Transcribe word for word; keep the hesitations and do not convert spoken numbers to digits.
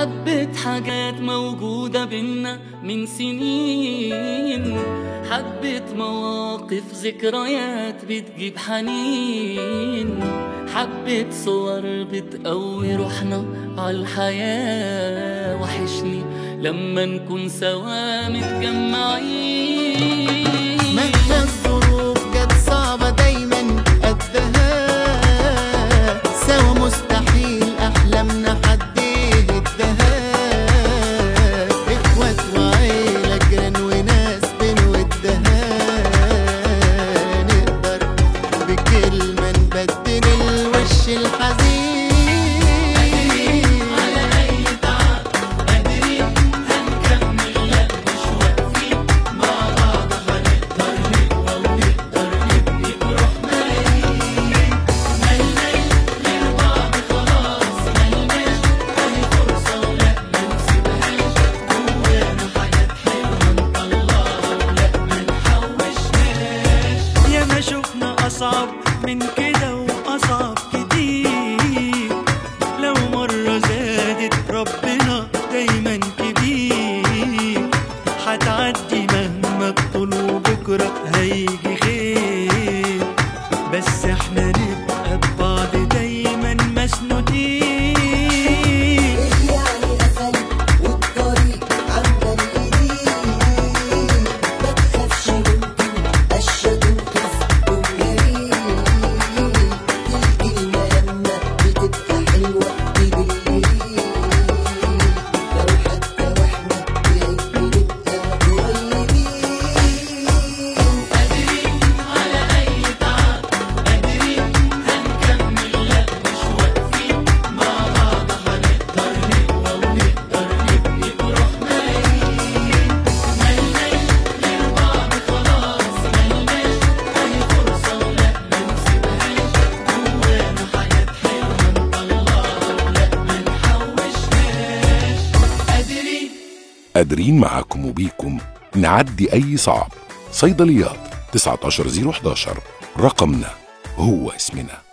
حبة حاجات موجودة بينا من سنين، حبة مواقف ذكريات بتجيب حنين، حبة صور بتقوي روحنا عالحياة. وحشني لما نكون سوا متجمعين. مهما الظروف كانت صعبة دايما قدها، سوا مستحيل أحلامنا حد يهدها. إخوات وعيلة جيران وناس بنودها، نقدر بكلمة نبدل الوش الحزين. أصعب من كده وأصعب كتير، لو مرة زادت ربنا دايما كبير. هتعدي مهما تطول وبكرة هيجي خير، بس احنا نبقى ببعض دايما مسنودين. قادرين معاكم وبيكم نعدي أي صعب. صيدليات تسعة عشر صفر واحد واحد رقمنا هو اسمنا.